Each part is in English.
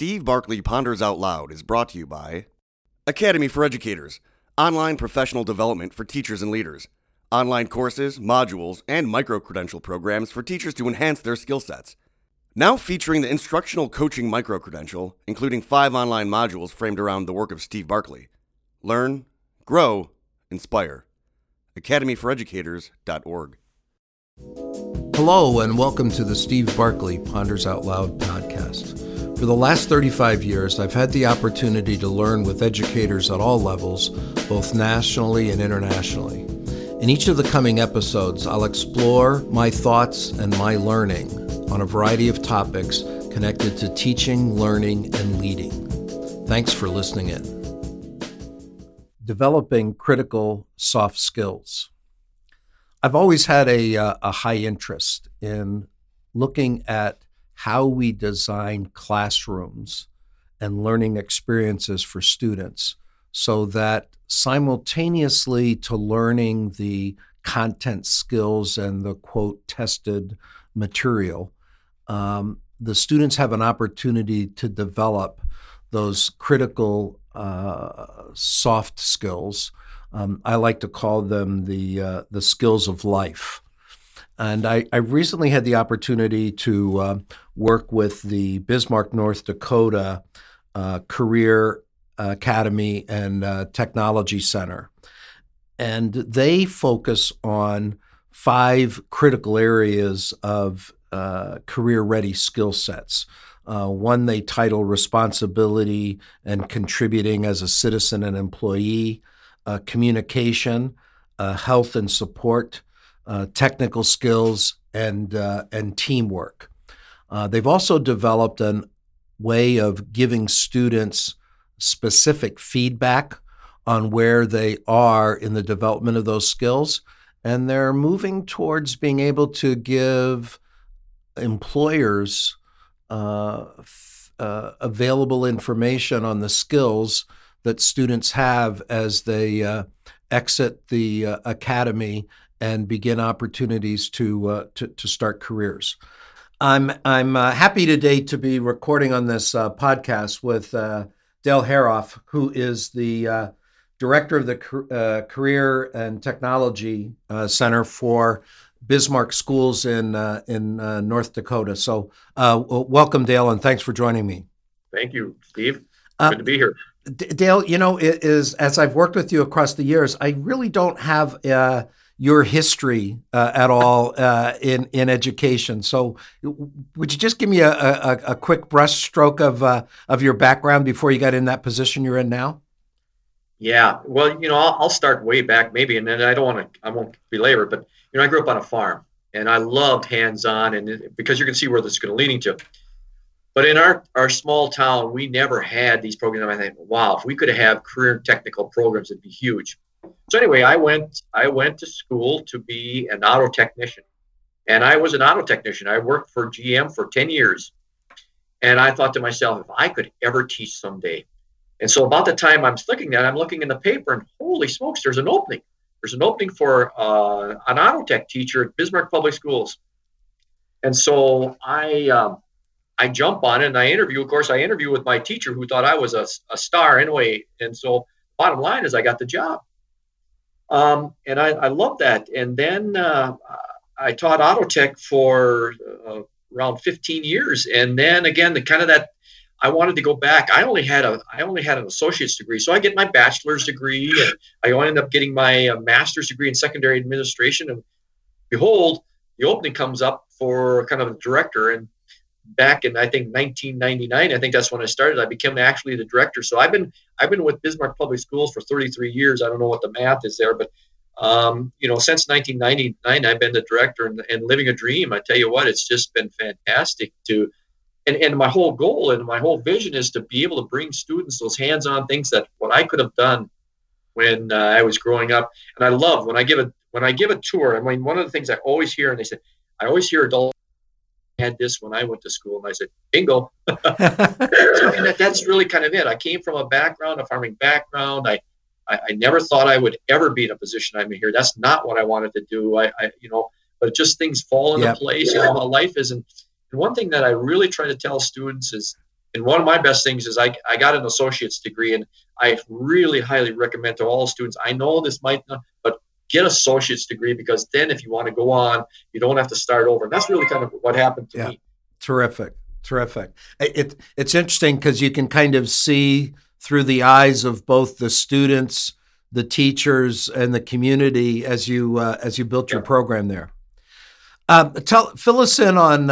Steve Barkley Ponders Out Loud is brought to you by Academy for Educators, online professional development for teachers and leaders, online courses, modules, and micro-credential programs for teachers to enhance their skill sets. Now featuring the Instructional Coaching Micro-Credential, including 5 online modules framed around the work of Steve Barkley. Learn, grow, inspire. academyforeducators.org. Hello and welcome to the Steve Barkley Ponders Out Loud podcast. For the last 35 years, I've had the opportunity to learn with educators at all levels, both nationally and internationally. In each of the coming episodes, I'll explore my thoughts and my learning on a variety of topics connected to teaching, learning, and leading. Thanks for listening in. Developing critical soft skills. I've always had a high interest in looking at how we design classrooms and learning experiences for students so that simultaneously to learning the content skills and the quote tested material, the students have an opportunity to develop those critical soft skills. I like to call them the skills of life. And I recently had the opportunity to work with the Bismarck, North Dakota Career Academy and Technology Center. And they focus on 5 critical areas of career-ready skill sets. One they title responsibility and contributing as a citizen and employee, communication, health and support, technical skills, and teamwork. They've also developed a way of giving students specific feedback on where they are in the development of those skills, and they're moving towards being able to give employers available information on the skills that students have as they exit the academy and begin opportunities to start careers. I'm happy today to be recording on this podcast with Dale Haroff, who is the director of the Career and Technology Center for Bismarck Schools in North Dakota. So welcome, Dale, and thanks for joining me. Thank you, Steve. Good to be here. Dale, it is, as I've worked with you across the years, I really don't have your history at all in education. So would you just give me a quick brushstroke of your background before you got in that position you're in now? Yeah, well, I'll start way back maybe, and then I won't belabor, but I grew up on a farm, and I loved hands-on, and because you can see where this is going to leading to. But in our small town, we never had these programs. I think, wow, if we could have career and technical programs, it'd be huge. So anyway, I went to school to be an auto technician, and I was an auto technician. I worked for GM for 10 years, and I thought to myself, if I could ever teach someday. And so about the time I'm looking in the paper, and holy smokes, there's an opening. There's an opening for an auto tech teacher at Bismarck Public Schools. And so I jump on it and I interview. Of course, I interview with my teacher who thought I was a star anyway. And so bottom line is I got the job. And I love that. And then I taught auto tech for around 15 years. And then again, I wanted to go back. I only had an associate's degree. So I get my bachelor's degree, and I ended up getting my master's degree in secondary administration. And behold, the opening comes up for kind of a director. And back in, I think, 1999, I think that's when I started. I became actually the director. So I've been with Bismarck Public Schools for 33 years. I don't know what the math is there, but since 1999, I've been the director and living a dream. I tell you what, it's just been fantastic and my whole goal and my whole vision is to be able to bring students those hands-on things that what I could have done when I was growing up. And I love when I give a tour. I mean, one of the things I always hear, and they said, I always hear adults had this when I went to school, and I said, bingo. So, that's really kind of it. I came from a farming background. I never thought I would ever be in a position I'm in here. That's not what I wanted to do. But just things fall into place. Life isn't. And one thing that I really try to tell students is And one of my best things is I got an associate's degree, and I really highly recommend to all students. I know this might not, but get an associate's degree, because then if you want to go on, you don't have to start over. And that's really kind of what happened to me. Terrific. It's interesting because you can kind of see through the eyes of both the students, the teachers, and the community as you built your program there. Fill us in on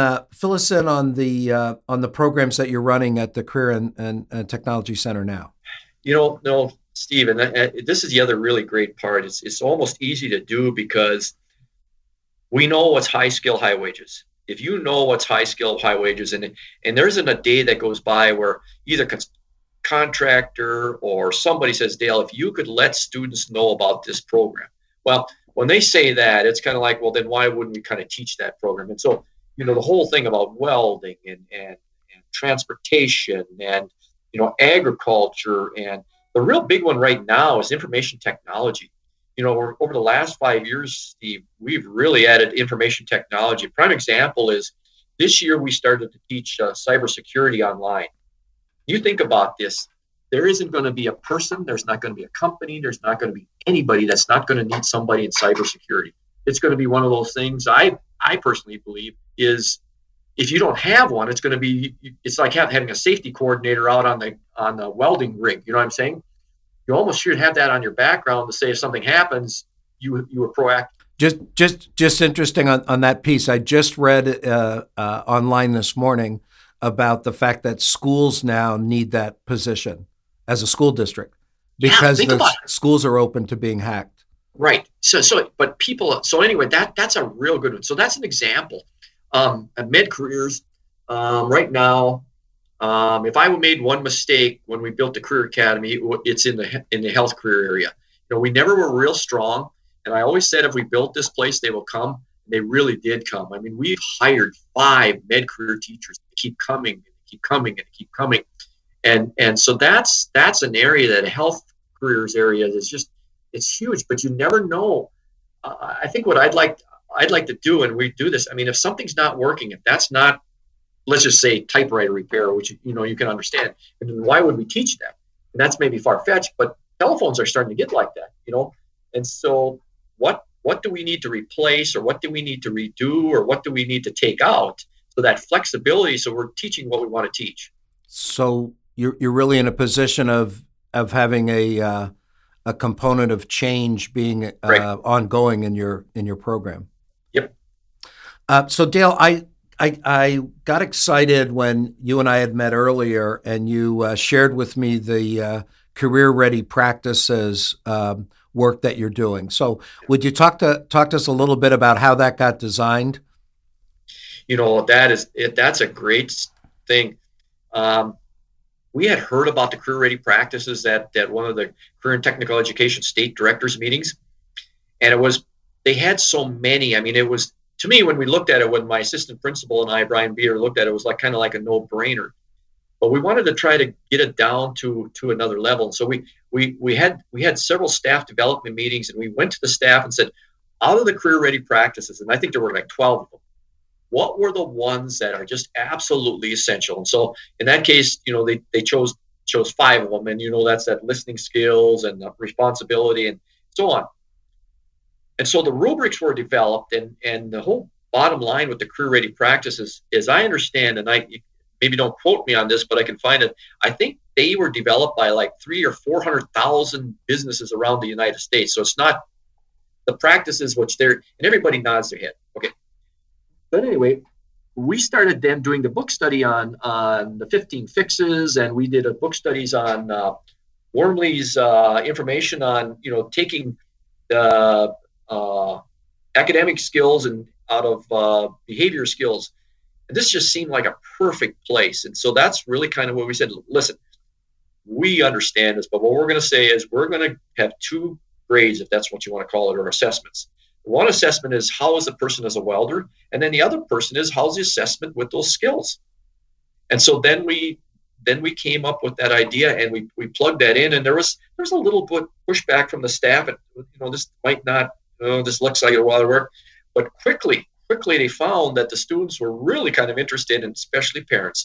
the programs that you're running at the Career and Technology Center now. No, Steve, and this is the other really great part. It's almost easy to do because we know what's high skill, high wages. If you know what's high skill, high wages, and there isn't a day that goes by where either contractor or somebody says, Dale, if you could let students know about this program. Well, when they say that, it's kind of like, well, then why wouldn't we kind of teach that program? And so, the whole thing about welding and transportation and, agriculture, and the real big one right now is information technology. Over the last 5 years, Steve, we've really added information technology. Prime example is this year we started to teach cybersecurity online. You think about this, there isn't going to be a person, there's not going to be a company, there's not going to be anybody that's not going to need somebody in cybersecurity. It's going to be one of those things I personally believe is, if you don't have one, it's like having a safety coordinator out on the welding rig. You know what I'm saying? You almost should have that on your background to say if something happens, you were proactive. Just interesting on that piece. I just read online this morning about the fact that schools now need that position as a school district because the schools are open to being hacked. Right. But people. So anyway, that's a real good one. So that's an example. At MedCareers, right now. If I made one mistake when we built the Career Academy, it's in the health career area. We never were real strong, and I always said if we built this place, they will come. And they really did come. I mean, we've hired 5 med-career teachers to keep coming, and so that's an area, that health careers area, is just, it's huge. But you never know. I think what I'd like to do, and we do this. I mean, if something's not working, if that's not, let's just say, typewriter repair, which you can understand, and why would we teach that? And that's maybe far-fetched, but telephones are starting to get like that, And so what do we need to replace, or what do we need to redo, or what do we need to take out? So that flexibility, so we're teaching what we want to teach. So you're really in a position of having a component of change being ongoing in your program. Yep. So Dale, I got excited when you and I had met earlier, and you shared with me the Career Ready Practices work that you're doing. So would you talk to us a little bit about how that got designed? That's a great thing. We had heard about the Career Ready Practices at one of the Career and Technical Education State Directors meetings. And they had so many. I mean, it was, to me, when we looked at it, when my assistant principal and I, Brian Beer, looked at it, it was kind of like a no-brainer. But we wanted to try to get it down to another level. And so we had several staff development meetings, and we went to the staff and said, out of the Career Ready Practices, and I think there were like 12 of them, what were the ones that are just absolutely essential? And so in that case, they chose 5 of them, and that's that listening skills and responsibility and so on. And so the rubrics were developed, and the whole bottom line with the Career Ready Practices, as I understand, and maybe don't quote me on this, but I can find it. I think they were developed by like 300,000 or 400,000 businesses around the United States. So it's not the practices which they're, and everybody nods their head. Okay. But anyway, we started then doing the book study on the 15 fixes, and we did a book studies on Wormley's information on, taking the academic skills and out of behavior skills. And this just seemed like a perfect place. And so that's really kind of what we said. Listen, we understand this, but what we're going to say is we're going to have 2 grades, if that's what you want to call it, or assessments. One assessment is how is the person as a welder, and then the other person is how's the assessment with those skills. And so then we came up with that idea, and we plugged that in, and there was a little bit pushback from the staff, and this might not, this looks like a lot of work, but quickly they found that the students were really kind of interested, and especially parents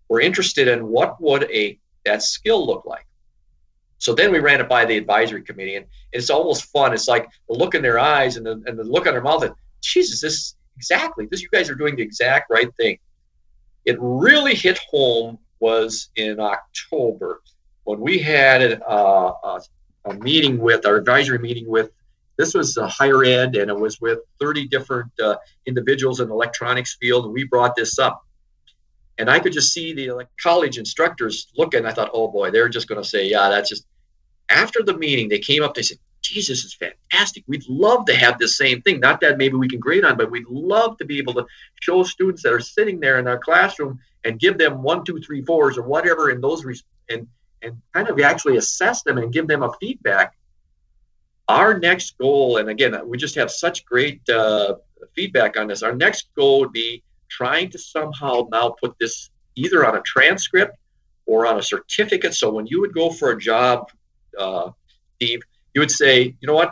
were interested in what would that skill look like. So then we ran it by the advisory committee, and it's almost fun. It's like the look in their eyes and the look on their mouth that, Jesus, you guys are doing the exact right thing. It really hit home was in October when we had a meeting with our advisory meeting with, this was a higher ed, and it was with 30 different individuals in the electronics field, and we brought this up. And I could just see the college instructors looking. I thought, oh boy, they're just going to say, yeah, that's just. After the meeting, they came up, they said, Jesus, is fantastic. We'd love to have this same thing. Not that maybe we can grade on, but we'd love to be able to show students that are sitting there in our classroom and give them 1, 2, 3, 4s or whatever in those, and kind of actually assess them and give them a feedback. Our next goal, and again, we just have such great feedback on this. Our next goal would be trying to somehow now put this either on a transcript or on a certificate. So when you would go for a job, Steve, you would say, you know what?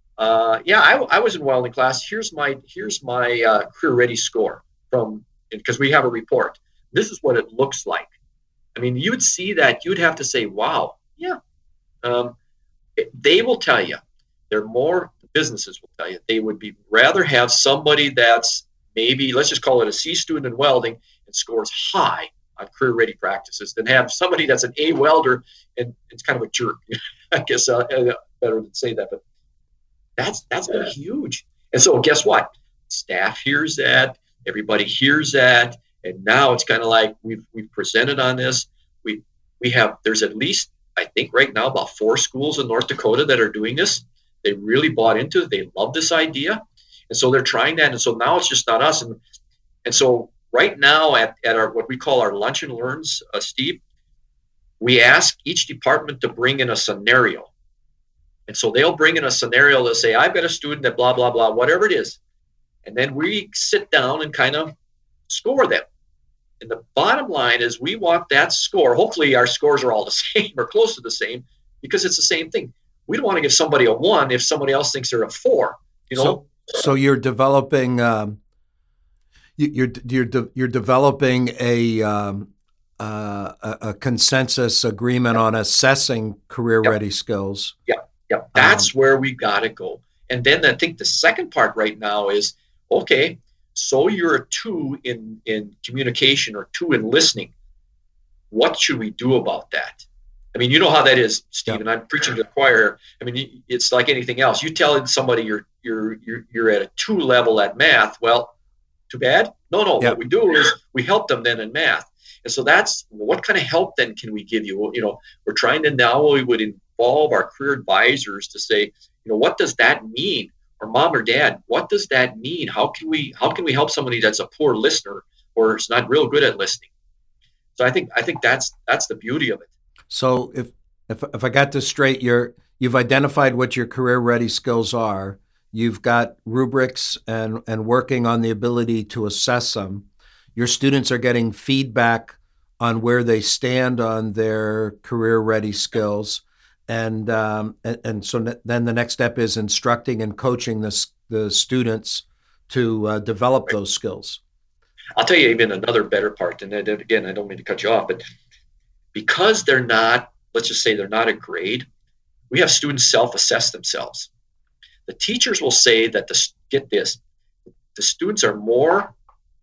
I was in welding class. Here's my career ready score because we have a report. This is what it looks like. I mean, you would see that. You'd have to say, wow, yeah. They will tell you. Businesses will tell you they would rather have somebody that's maybe, let's just call it a C student in welding and scores high on career ready practices than have somebody that's an A welder and it's kind of a jerk. I guess better than say that, but that's been huge. And so guess what? Staff hears that, everybody hears that, and now it's kind of like we've presented on this. There's at least, I think right now, about 4 schools in North Dakota that are doing this. They really bought into it. They love this idea. And so they're trying that. And so now it's just not us. And so right now at our what we call our lunch and learns, Steve, we ask each department to bring in a scenario. And so they'll bring in a scenario to say, I've got a student that blah, blah, blah, whatever it is. And then we sit down and kind of score them. And the bottom line is we want that score. Hopefully our scores are all the same or close to the same because it's the same thing. We don't want to give somebody a 1 if somebody else thinks they're a 4. You know. So you're developing you're developing a consensus agreement on assessing career ready skills. Yep. That's where we got to go. And then I think the second part right now is, okay, so you're a 2 in communication or 2 in listening. What should we do about that? I mean, you know how that is, Steve, and I'm preaching to the choir. I mean, it's like anything else. You tell somebody you're at a 2 level at math. Well, too bad. No. Yep. What we do is we help them then in math. And so that's what kind of help then can we give you? You know, we're trying to now we would involve our career advisors to say, you know, what does that mean? Or mom or dad, what does that mean? How can we help somebody that's a poor listener or is not real good at listening? So I think that's the beauty of it. So if I got this straight, you've identified what your career ready skills are. You've got rubrics and working on the ability to assess them. Your students are getting feedback on where they stand on their career ready skills. And so then the next step is instructing and coaching the students to develop those skills. I'll tell you even another better part. And again, I don't mean to cut you off, but because they're not, let's just say they're not a grade, we have students self-assess themselves. The teachers will say that get this, the students are more,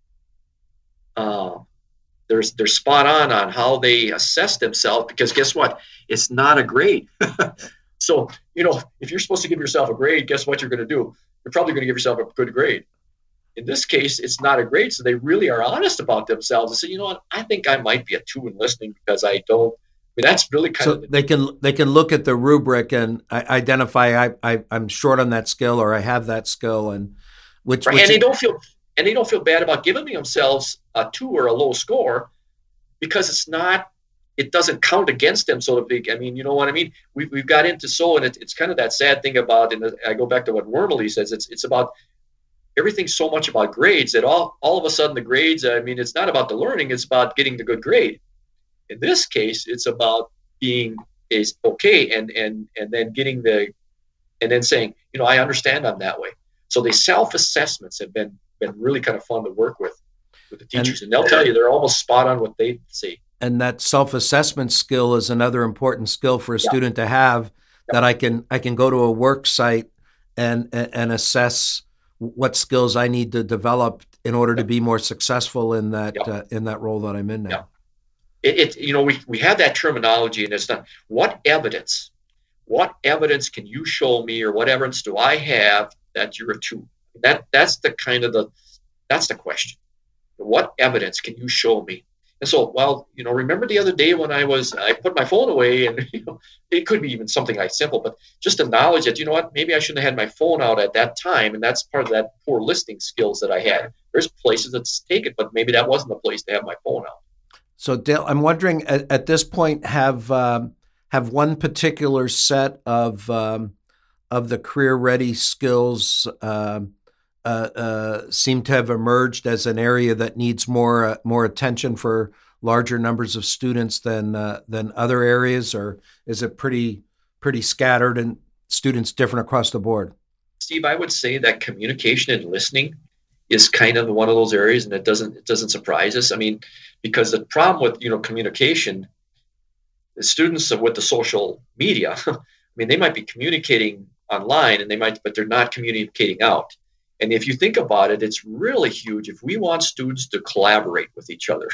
they're spot on how they assess themselves because guess what? It's not a grade. So, you know, if you're supposed to give yourself a grade, guess what you're going to do? You're probably going to give yourself a good grade. In this case, it's not a grade. So they really are honest about themselves and say, you know what, I think I might be a 2 in listening because I don't. I mean, that's really kind of. They can look at the rubric and identify I'm short on that skill or I have that skill and which and they don't feel bad about giving themselves a 2 or a low score because it doesn't count against them, so to speak. I mean, you know what I mean? We've got into and it's kind of that sad thing about, and I go back to what Wormley says, it's about everything's so much about grades that all of a sudden the grades, I mean, it's not about the learning, it's about getting the good grade. In this case, it's about being is okay and then getting and then saying, you know, I understand I'm that way. So the self-assessments have been really kind of fun to work with. with the teachers, and they'll tell you they're almost spot on what they see. And that self-assessment skill is another important skill for a student to have, that I can go to a work site and assess what skills I need to develop in order to be more successful in that role that I'm in now. We have that terminology, and it's not what evidence can you show me, or what evidence do I have that you're a 2? That's the question. What evidence can you show me? And so, remember the other day when I put my phone away, and it could be even something like simple, but just the knowledge that, maybe I shouldn't have had my phone out at that time, and that's part of that poor listening skills that I had. There's places that's taken, but maybe that wasn't the place to have my phone out. So, Dale, I'm wondering at this point, have one particular set of the career-ready skills seem to have emerged as an area that needs more attention for larger numbers of students than other areas, or is it pretty scattered and students different across the board? Steve, I would say that communication and listening is kind of one of those areas, and it doesn't surprise us. I mean, because the problem with communication, the students with the social media, I mean, they might be communicating online, but they're not communicating out. And if you think about it, it's really huge if we want students to collaborate with each other.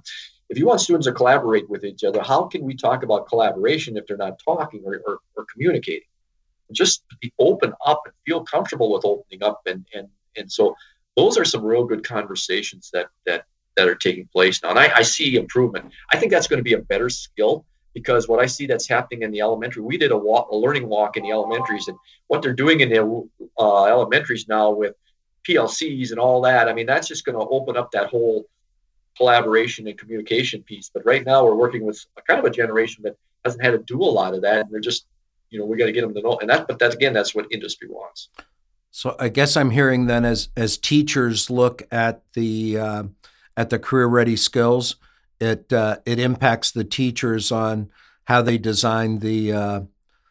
If you want students to collaborate with each other, how can we talk about collaboration if they're not talking or communicating? Just be open up and feel comfortable with opening up. And so those are some real good conversations that are taking place now. And I see improvement. I think that's going to be a better skill, because what I see that's happening in the elementary, we did a learning walk in the elementaries, and what they're doing in the elementaries now with PLCs and all that, I mean, that's just going to open up that whole collaboration and communication piece. But right now we're working with a kind of a generation that hasn't had to do a lot of that, and they're just, we got to get them to know. And that's what industry wants. So I guess I'm hearing then, as teachers look at the career-ready skills, it impacts the teachers on how they design the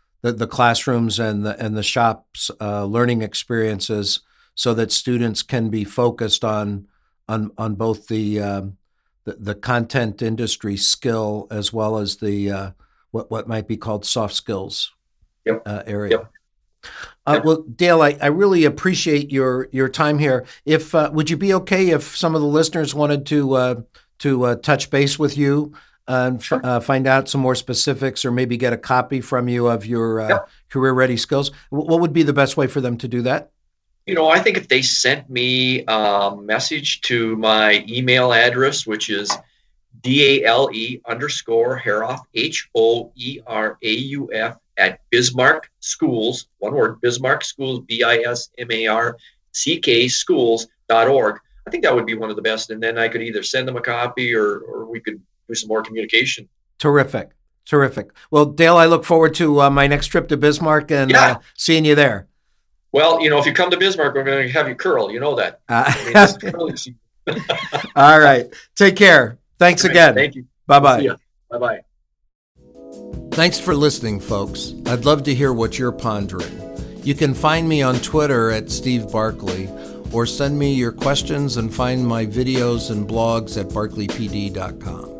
classrooms and the shops learning experiences, so that students can be focused on both the content industry skill as well as the what might be called soft skills area. Yep. Well, Dale, I really appreciate your time here. If would you be okay if some of the listeners wanted to touch base with you and find out some more specifics, or maybe get a copy from you of your career-ready skills? What would be the best way for them to do that? I think if they sent me a message to my email address, which is DALE_Herauf, HOERAUF @Bismarck Schools, one word, Bismarck Schools, BISMARCK schools.org. I think that would be one of the best. And then I could either send them a copy or we could do some more communication. Terrific. Well, Dale, I look forward to my next trip to Bismarck and seeing you there. Well, if you come to Bismarck, we're going to have you curl. You know that. All right. Take care. Thanks again. Thank you. Bye-bye. Bye-bye. Thanks for listening, folks. I'd love to hear what you're pondering. You can find me on Twitter @Steve Barkley, or send me your questions and find my videos and blogs at barkleypd.com.